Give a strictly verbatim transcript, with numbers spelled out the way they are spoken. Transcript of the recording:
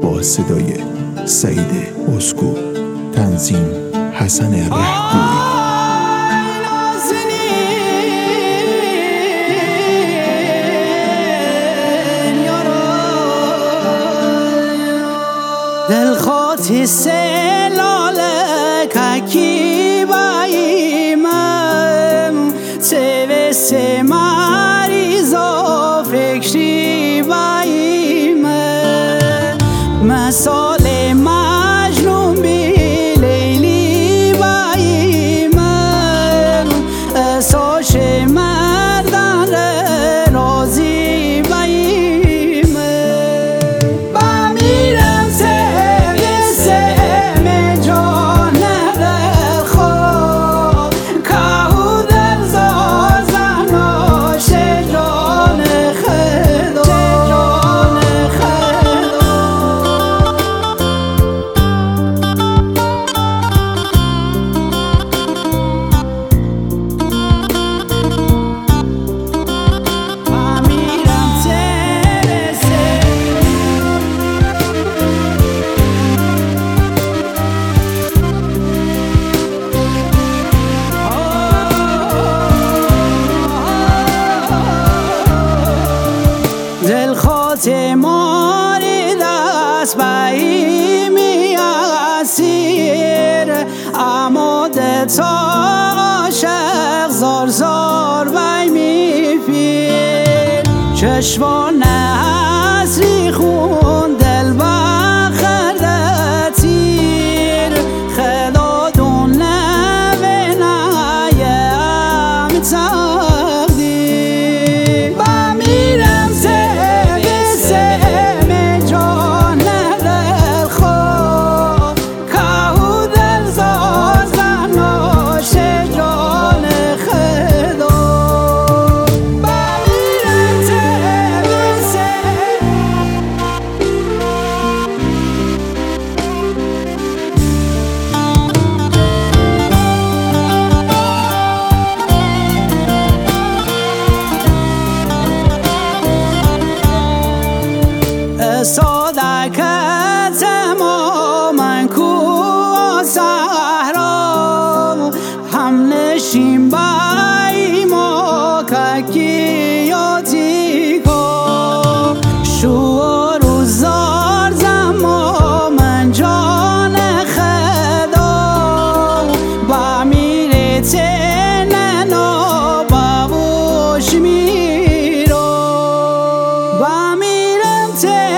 با صدای سعید اسکو، تنظیم حسن رهگوی. دل خاطی سلاله ککی باییم سویس مریضا فکری باییم مثال مجنون بی لیلی باییم اساش مردن رازی باییم بمیرم سویس من جان خود که دل زازن و شجان خدا شجان خدا دل خاط ماری دست بایمی اسیر اما دل تا عاشق زار زار بایمی پیر چشمان حسری خون دل بخرده تیر خدا دون نبینه ام تقدیر بمیرم صادقت تماما کو صحرا هم نشین بای ما ککیاتی کو شور و زار زما من جان خدا با میره تننا بابوش میرو با میرم